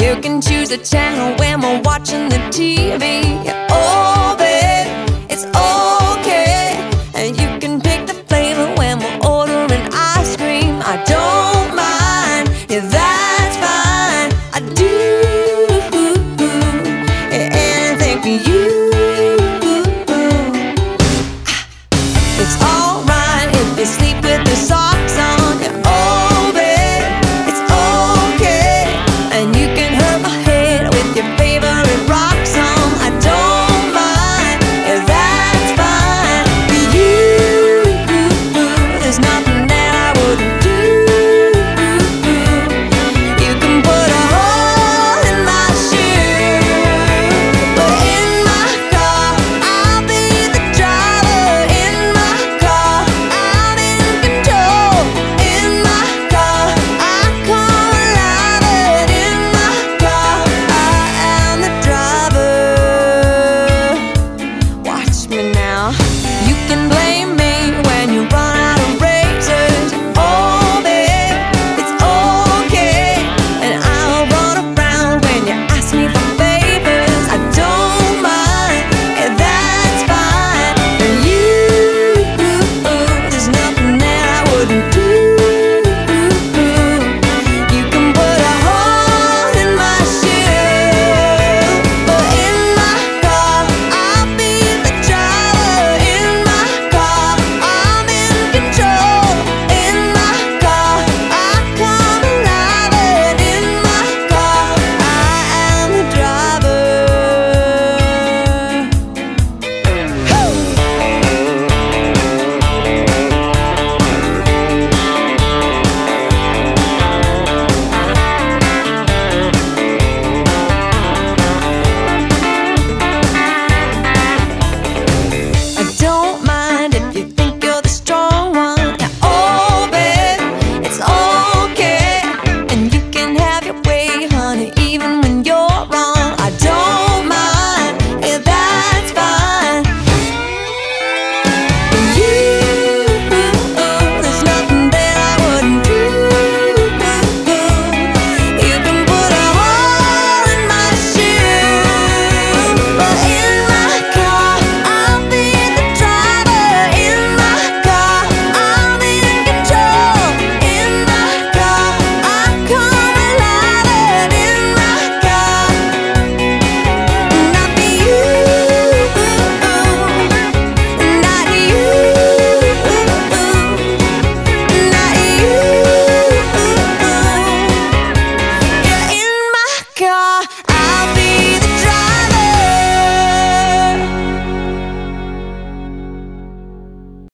You can choose a channel when we're watching the TV. Oh, babe, it's okay. And you can pick the flavor when we're ordering ice cream. I don't mind, yeah, that's fine. I do anything for you. It's alright if you sleep with the